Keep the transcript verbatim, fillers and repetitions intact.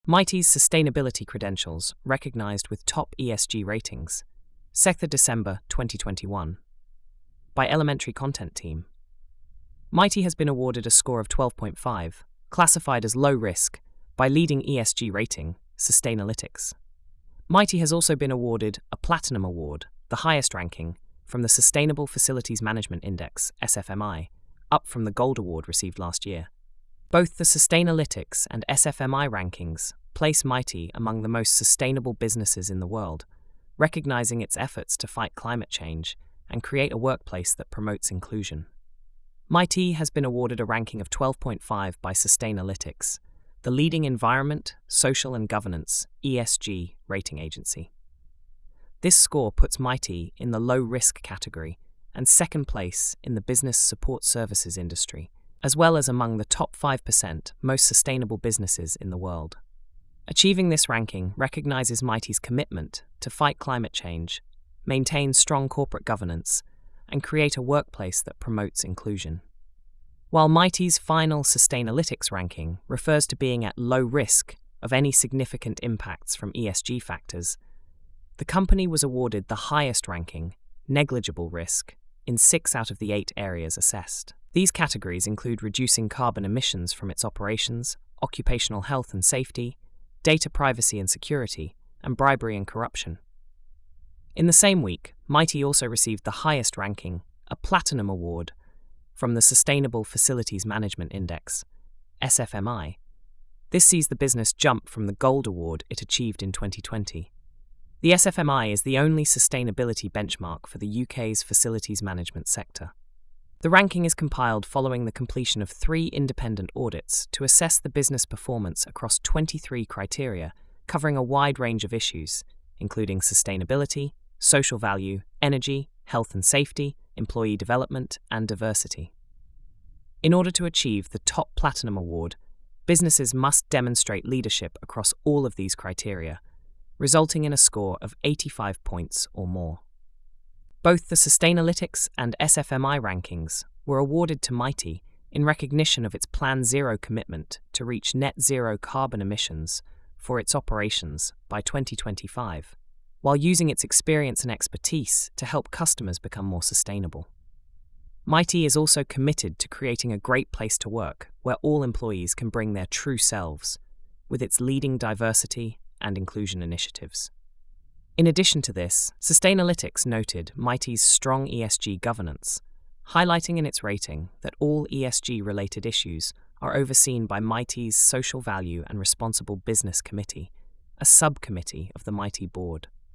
Mitei's sustainability credentials recognized with top E S G ratings. second December twenty twenty-one. By Elementary Content Team. Mitei has been awarded a score of twelve point five, classified as low risk, by leading E S G rating, Sustainalytics. Mitei has also been awarded a Platinum Award, the highest ranking, from the Sustainable Facilities Management Index, S F M I, up from the Gold Award received last year. Both the Sustainalytics and S F M I rankings place Mitei among the most sustainable businesses in the world, recognizing its efforts to fight climate change and create a workplace that promotes inclusion. Mitei has been awarded a ranking of twelve point five by Sustainalytics, the leading environment, social and governance E S G rating agency. This score puts Mitei in the low-risk category and second place in the business support services industry, as well as among the top five percent most sustainable businesses in the world. Achieving this ranking recognizes Mitei's commitment to fight climate change, maintain strong corporate governance, and create a workplace that promotes inclusion. While Mitei's final Sustainalytics ranking refers to being at low risk of any significant impacts from E S G factors, the company was awarded the highest ranking, negligible risk, in six out of the eight areas assessed. These categories include reducing carbon emissions from its operations, occupational health and safety, data privacy and security, and bribery and corruption. In the same week, Mitei also received the highest ranking, a Platinum Award, from the Sustainable Facilities Management Index, S F M I. This sees the business jump from the Gold Award it achieved in twenty twenty. The S F M I is the only sustainability benchmark for the U K's facilities management sector. The ranking is compiled following the completion of three independent audits to assess the business performance across twenty-three criteria covering a wide range of issues, including sustainability, social value, energy, health and safety, employee development, and diversity. In order to achieve the top Platinum Award, businesses must demonstrate leadership across all of these criteria, resulting in a score of eighty-five points or more. Both the Sustainalytics and S F M I rankings were awarded to Mitei in recognition of its Plan Zero commitment to reach net zero carbon emissions for its operations by twenty twenty-five, while using its experience and expertise to help customers become more sustainable. Mitei is also committed to creating a great place to work where all employees can bring their true selves, with its leading diversity and inclusion initiatives. In addition to this, Sustainalytics noted Mitei's strong E S G governance, highlighting in its rating that all E S G-related issues are overseen by Mitei's Social Value and Responsible Business Committee, a subcommittee of the Mitei board.